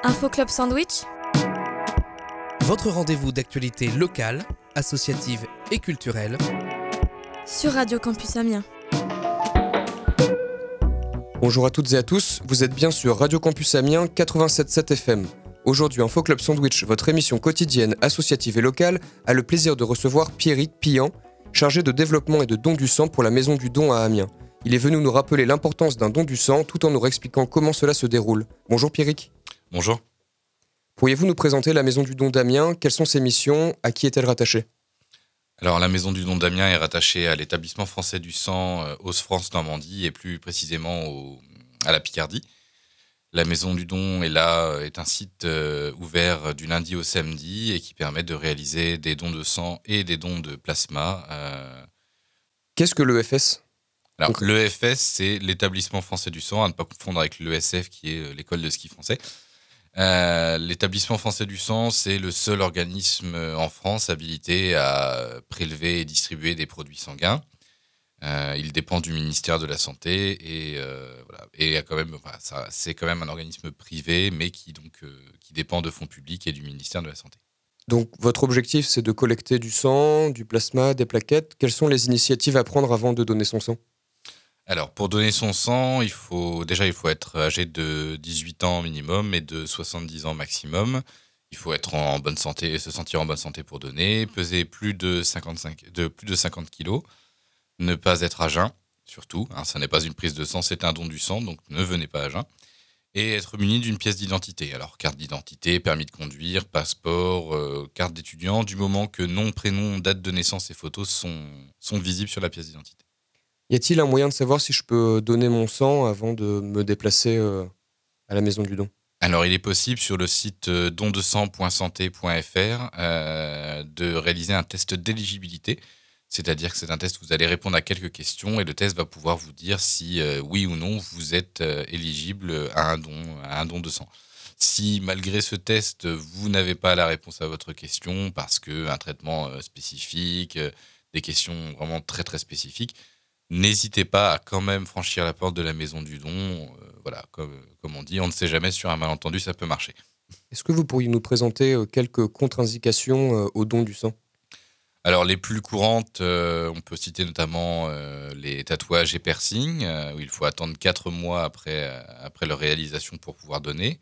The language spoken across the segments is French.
Info Club Sandwich, Votre rendez-vous d'actualité locale, associative et culturelle. sur Radio Campus Amiens. Bonjour à toutes et à tous, vous êtes bien sur Radio Campus Amiens 87.7 FM. Aujourd'hui, Info Club Sandwich, votre émission quotidienne, associative et locale, a le plaisir de recevoir Pierrick Pillan, chargé de développement et de don du sang pour la Maison du Don à Amiens. Il est venu nous rappeler l'importance d'un don du sang tout en nous réexpliquant comment cela se déroule. Bonjour Pierrick. Bonjour. Pourriez-vous nous présenter la Maison du Don d'Amiens ? Quelles sont ses missions ? À qui est-elle rattachée ? Alors, la Maison du Don d'Amiens est rattachée à l'Établissement français du sang Hauts-de-France Normandie et plus précisément à la Picardie. La Maison du Don est un site ouvert du lundi au samedi et qui permet de réaliser des dons de sang et des dons de plasma. Qu'est-ce que l'EFS ? Alors, Ok. l'EFS, c'est l'Établissement français du sang, à ne pas confondre avec l'ESF qui est l'école de ski français. L'Établissement français du sang, c'est le seul organisme en France habilité à prélever et distribuer des produits sanguins. Il dépend du ministère de la Santé et voilà. Et c'est quand même un organisme privé, mais qui dépend de fonds publics et du ministère de la Santé. Donc votre objectif, c'est de collecter du sang, du plasma, des plaquettes. Quelles sont les initiatives à prendre avant de donner son sang ? Alors, pour donner son sang, il faut être âgé de 18 ans minimum et de 70 ans maximum. Il faut être en bonne santé et se sentir en bonne santé pour donner, peser plus de 50 kilos, ne pas être à jeun, surtout. Ça n'est pas une prise de sang, c'est un don du sang, donc ne venez pas à jeun. Et être muni d'une pièce d'identité. Alors, carte d'identité, permis de conduire, passeport, carte d'étudiant, du moment que nom, prénom, date de naissance et photos sont visibles sur la pièce d'identité. Y a-t-il un moyen de savoir si je peux donner mon sang avant de me déplacer à la Maison du Don ? Alors, il est possible sur le site dondesang.santé.fr de réaliser un test d'éligibilité. C'est-à-dire que c'est un test où vous allez répondre à quelques questions et le test va pouvoir vous dire si oui ou non vous êtes éligible à un don de sang. Si malgré ce test, vous n'avez pas la réponse à votre question parce qu'un traitement spécifique, des questions vraiment très très spécifiques, n'hésitez pas à quand même franchir la porte de la Maison du Don. Voilà, comme on dit, on ne sait jamais, sur un malentendu, ça peut marcher. Est-ce que vous pourriez nous présenter quelques contre-indications au don du sang ? Alors, les plus courantes, on peut citer notamment les tatouages et piercings, où il faut attendre 4 mois après leur réalisation pour pouvoir donner.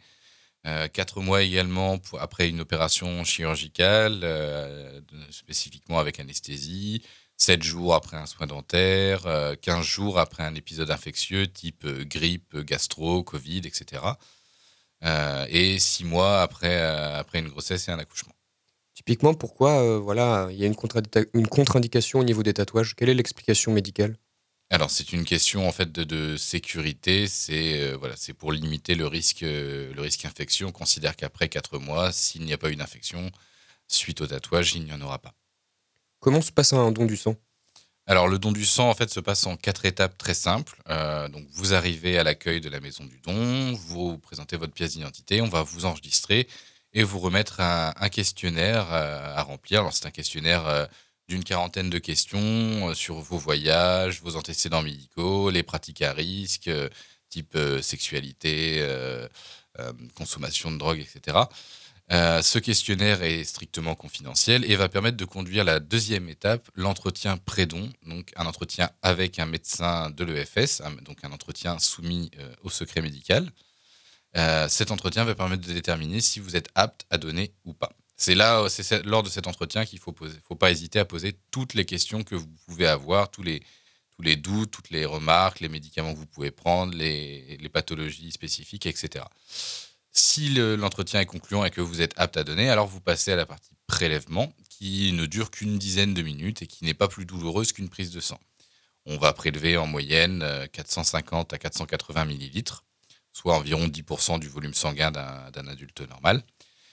4 mois également après une opération chirurgicale, spécifiquement avec anesthésie. 7 jours après un soin dentaire, 15 jours après un épisode infectieux type grippe, gastro, Covid, etc. Et 6 mois après une grossesse et un accouchement. Typiquement, pourquoi il y a une contre-indication au niveau des tatouages ? Quelle est l'explication médicale ? Alors, c'est une question en fait de sécurité. C'est pour limiter le risque infection. On considère qu'après 4 mois, s'il n'y a pas une infection, suite au tatouage, il n'y en aura pas. Comment se passe un don du sang ? Alors, le don du sang, en fait, se passe en 4 étapes très simples. Donc, vous arrivez à l'accueil de la Maison du Don, vous présentez votre pièce d'identité, on va vous enregistrer et vous remettre un questionnaire à remplir. Alors, c'est un questionnaire d'une 40aine de questions sur vos voyages, vos antécédents médicaux, les pratiques à risque, type sexualité, consommation de drogue, etc. Ce questionnaire est strictement confidentiel et va permettre de conduire la deuxième étape, l'entretien pré-don, donc un entretien avec un médecin de l'EFS, donc un entretien soumis au secret médical. Cet entretien va permettre de déterminer si vous êtes apte à donner ou pas. C'est lors de cet entretien qu'il faut pas hésiter à poser toutes les questions que vous pouvez avoir, tous les doutes, toutes les remarques, les médicaments que vous pouvez prendre, les pathologies spécifiques, etc. Si l'entretien est concluant et que vous êtes apte à donner, alors vous passez à la partie prélèvement qui ne dure qu'une dizaine de minutes et qui n'est pas plus douloureuse qu'une prise de sang. On va prélever en moyenne 450 à 480 millilitres, soit environ 10% du volume sanguin d'un adulte normal.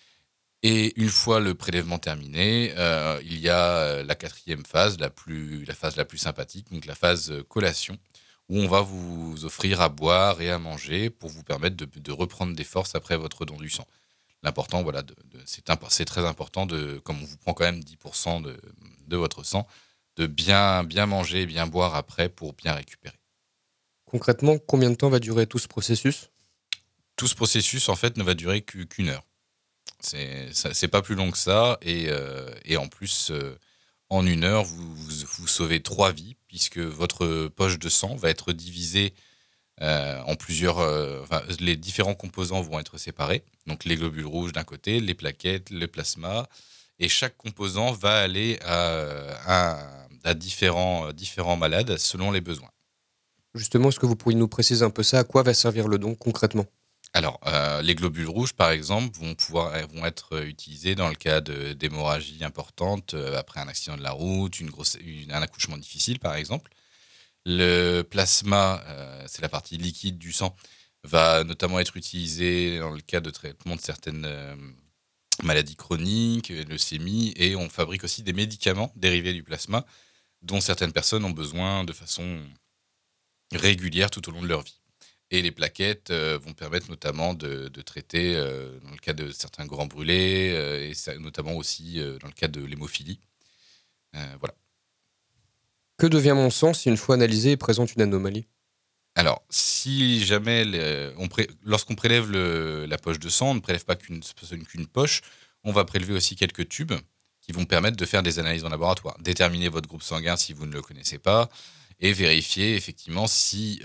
Et une fois le prélèvement terminé, il y a la quatrième phase, la phase la plus sympathique, donc la phase collation, où on va vous offrir à boire et à manger pour vous permettre de reprendre des forces après votre don du sang. L'important, c'est très important, comme on vous prend quand même 10% de votre sang, de bien manger et bien boire après pour bien récupérer. Concrètement, combien de temps va durer tout ce processus ? Tout ce processus, en fait, ne va durer qu'une heure. C'est pas plus long que ça. Et en plus, en une heure, vous sauvez 3 vies, puisque votre poche de sang va être divisée en plusieurs. Les différents composants vont être séparés. Donc, les globules rouges d'un côté, les plaquettes, le plasma. Et chaque composant va aller à différents malades selon les besoins. Justement, est-ce que vous pourriez nous préciser un peu ça? À quoi va servir le don concrètement? Alors, les globules rouges, par exemple, vont être utilisés dans le cas d'hémorragie importante après un accident de la route, un accouchement difficile, par exemple. Le plasma, c'est la partie liquide du sang, va notamment être utilisé dans le cas de traitement de certaines maladies chroniques, leucémie, et on fabrique aussi des médicaments dérivés du plasma dont certaines personnes ont besoin de façon régulière tout au long de leur vie. Et les plaquettes vont permettre notamment de traiter, dans le cas de certains grands brûlés, notamment aussi dans le cas de l'hémophilie. Voilà. Que devient mon sang si une fois analysé il présente une anomalie? Alors, si jamais lorsqu'on prélève la poche de sang, on ne prélève pas qu'une poche, on va prélever aussi quelques tubes qui vont permettre de faire des analyses en laboratoire, déterminer votre groupe sanguin si vous ne le connaissez pas, et vérifier effectivement si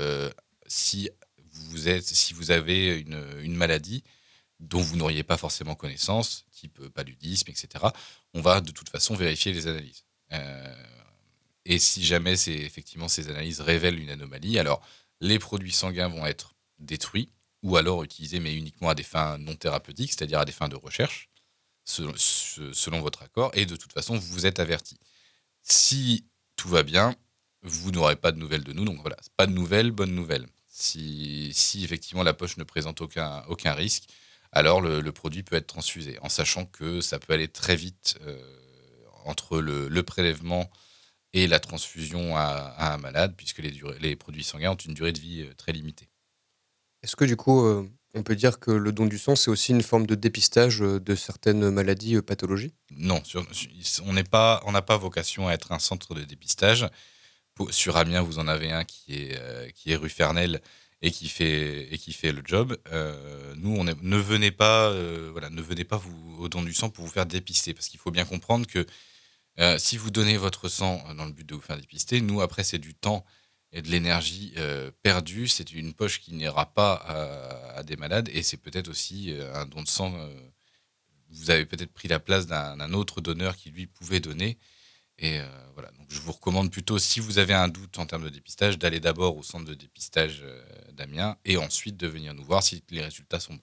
vous avez une maladie dont vous n'auriez pas forcément connaissance, type paludisme, etc. On va de toute façon vérifier les analyses. Et si jamais effectivement ces analyses révèlent une anomalie, alors les produits sanguins vont être détruits ou alors utilisés, mais uniquement à des fins non thérapeutiques, c'est-à-dire à des fins de recherche, selon votre accord. Et de toute façon, vous êtes averti. Si tout va bien, vous n'aurez pas de nouvelles de nous. Donc voilà, pas de nouvelles, bonne nouvelle. Si effectivement la poche ne présente aucun risque, alors le produit peut être transfusé, en sachant que ça peut aller très vite entre le prélèvement et la transfusion à un malade, puisque les produits sanguins ont une durée de vie très limitée. Est-ce que du coup, on peut dire que le don du sang, c'est aussi une forme de dépistage de certaines maladies, pathologies? Non, on n'a pas vocation à être un centre de dépistage. Sur Amiens, vous en avez un qui est rue Fernel et qui fait le job. Nous, ne venez pas au don du sang pour vous faire dépister, parce qu'il faut bien comprendre que si vous donnez votre sang dans le but de vous faire dépister, nous, après, c'est du temps et de l'énergie perdue. C'est une poche qui n'ira pas à des malades, et c'est peut-être aussi un don de sang. Vous avez peut-être pris la place d'un autre donneur qui, lui, pouvait donner. Et voilà, donc je vous recommande plutôt, si vous avez un doute en termes de dépistage, d'aller d'abord au centre de dépistage d'Amiens et ensuite de venir nous voir si les résultats sont bons.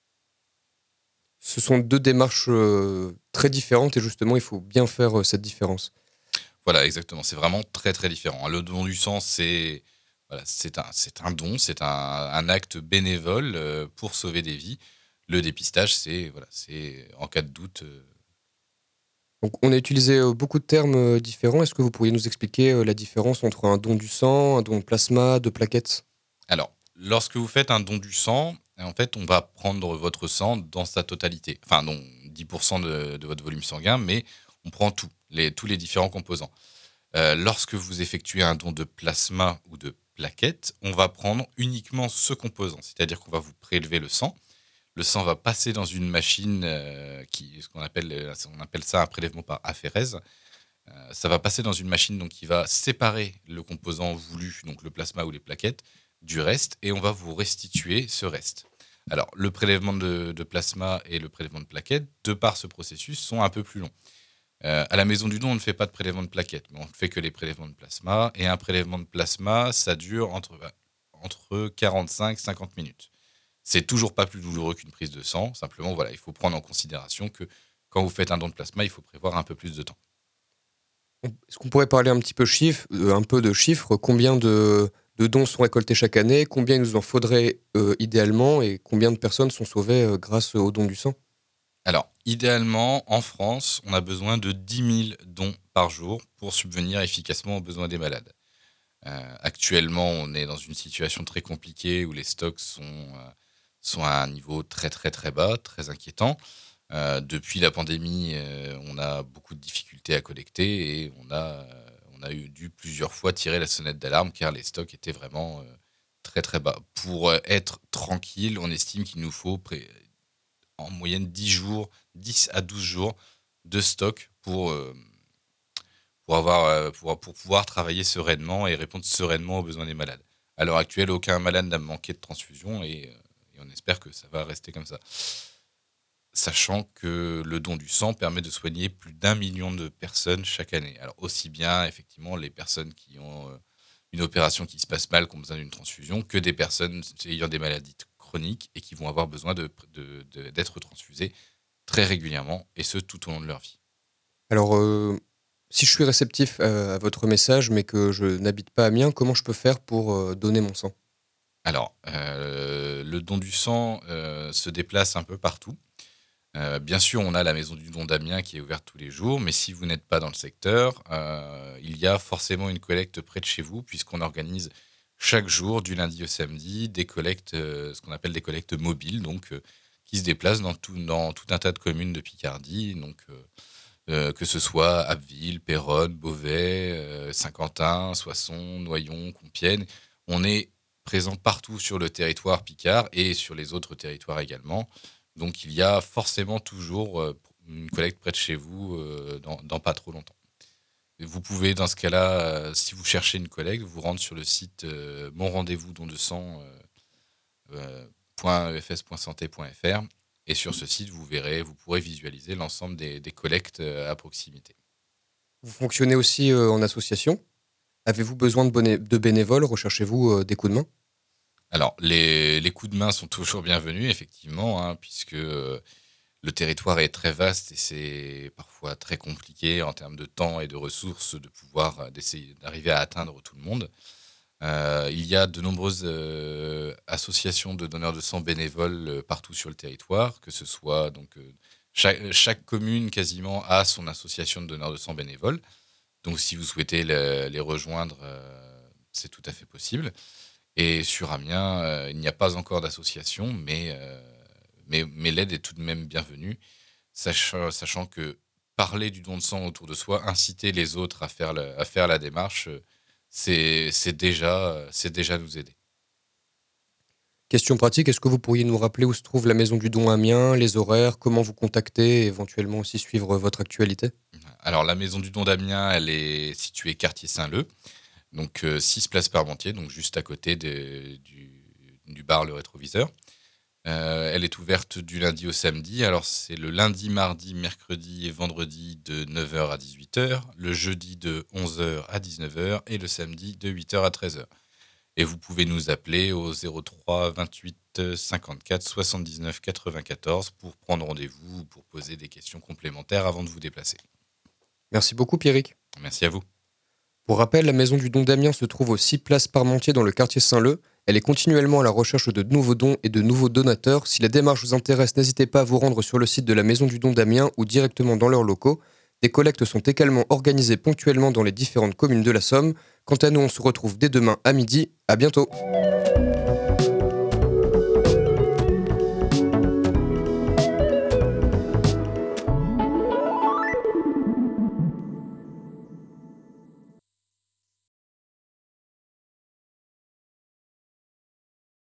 Ce sont 2 démarches, très différentes et justement, il faut bien faire, cette différence. Voilà, exactement. C'est vraiment très, très différent. Le don du sang, c'est un don, c'est un acte bénévole pour sauver des vies. Le dépistage, c'est en cas de doute. Donc on a utilisé, beaucoup de termes, différents. Est-ce que vous pourriez nous expliquer, la différence entre un don du sang, un don de plasma, de plaquettes? Alors, lorsque vous faites un don du sang, en fait, on va prendre votre sang dans sa totalité. Enfin, non, 10% de votre volume sanguin, mais on prend tous les différents composants. Lorsque vous effectuez un don de plasma ou de plaquettes, on va prendre uniquement ce composant. C'est-à-dire qu'on va vous prélever le sang. Le sang va passer dans une machine on appelle ça un prélèvement par aphérèse. Ça va passer dans une machine donc, qui va séparer le composant voulu, donc le plasma ou les plaquettes, du reste, et on va vous restituer ce reste. Alors, le prélèvement de plasma et le prélèvement de plaquettes, de par ce processus, sont un peu plus longs. À la maison du don, on ne fait pas de prélèvement de plaquettes, mais on ne fait que les prélèvements de plasma, et un prélèvement de plasma, ça dure entre 45 et 50 minutes. C'est toujours pas plus douloureux qu'une prise de sang. Simplement, voilà, il faut prendre en considération que quand vous faites un don de plasma, il faut prévoir un peu plus de temps. Est-ce qu'on pourrait parler un peu de chiffres? Combien de dons sont récoltés chaque année? Combien il nous en faudrait, idéalement? Et combien de personnes sont sauvées, grâce au don du sang? Alors, idéalement, en France, on a besoin de 10 000 dons par jour pour subvenir efficacement aux besoins des malades. Actuellement, on est dans une situation très compliquée où les stocks sont à un niveau très très très bas, très inquiétant. Depuis la pandémie, on a beaucoup de difficultés à collecter et on a dû plusieurs fois tirer la sonnette d'alarme car les stocks étaient vraiment très très bas. Pour être tranquille, on estime qu'il nous faut en moyenne 10 à 12 jours de stock pour pouvoir travailler sereinement et répondre sereinement aux besoins des malades. À l'heure actuelle, aucun malade n'a manqué de transfusion et on espère que ça va rester comme ça. Sachant que le don du sang permet de soigner plus d'1 million de personnes chaque année. Alors aussi bien, effectivement, les personnes qui ont une opération qui se passe mal, qui ont besoin d'une transfusion, que des personnes ayant des maladies chroniques et qui vont avoir besoin d'être transfusées très régulièrement, et ce, tout au long de leur vie. Alors, si je suis réceptif à votre message, mais que je n'habite pas Amiens, comment je peux faire pour donner mon sang ? Alors, le don du sang se déplace un peu partout. Bien sûr, on a la maison du don d'Amiens qui est ouverte tous les jours, mais si vous n'êtes pas dans le secteur, il y a forcément une collecte près de chez vous, puisqu'on organise chaque jour, du lundi au samedi, des collectes, ce qu'on appelle des collectes mobiles, donc qui se déplacent dans tout un tas de communes de Picardie, donc que ce soit Abbeville, Péronne, Beauvais, Saint-Quentin, Soissons, Noyon, Compiègne. On est présent partout sur le territoire picard et sur les autres territoires également. Donc il y a forcément toujours une collecte près de chez vous dans pas trop longtemps. Et vous pouvez, dans ce cas-là, si vous cherchez une collecte, vous rendre sur le site mon rendez-vous don de sang .efs.santé.fr, et sur ce site, vous pourrez visualiser l'ensemble des collectes à proximité. Vous fonctionnez aussi en association ? Avez-vous besoin de bénévoles ? Recherchez-vous des coups de main ? Alors, les coups de main sont toujours bienvenus, effectivement, puisque le territoire est très vaste et c'est parfois très compliqué en termes de temps et de ressources d'essayer d'arriver à atteindre tout le monde. Il y a de nombreuses associations de donneurs de sang bénévoles partout sur le territoire, que ce soit donc chaque commune quasiment a son association de donneurs de sang bénévoles. Donc, si vous souhaitez les rejoindre, c'est tout à fait possible. Et sur Amiens, il n'y a pas encore d'association, mais l'aide est tout de même bienvenue, sachant que parler du don de sang autour de soi, inciter les autres à faire la démarche, c'est déjà nous aider. Question pratique, est-ce que vous pourriez nous rappeler où se trouve la maison du don à Amiens, les horaires, comment vous contacter et éventuellement aussi suivre votre actualité ? Alors, la maison du don d'Amiens, elle est située quartier Saint-Leu, donc 6 places Parmentier, donc juste à côté du bar Le Rétroviseur. Elle est ouverte du lundi au samedi. Alors, c'est le lundi, mardi, mercredi et vendredi de 9h à 18h, le jeudi de 11h à 19h et le samedi de 8h à 13h. Et vous pouvez nous appeler au 03 28 54 79 94 pour prendre rendez-vous ou pour poser des questions complémentaires avant de vous déplacer. Merci beaucoup Pierrick. Merci à vous. Pour rappel, la maison du don d'Amiens se trouve aux 6 places Parmentier dans le quartier Saint-Leu. Elle est continuellement à la recherche de nouveaux dons et de nouveaux donateurs. Si la démarche vous intéresse, n'hésitez pas à vous rendre sur le site de la maison du don d'Amiens ou directement dans leurs locaux. Des collectes sont également organisées ponctuellement dans les différentes communes de la Somme. Quant à nous, on se retrouve dès demain à midi. À bientôt.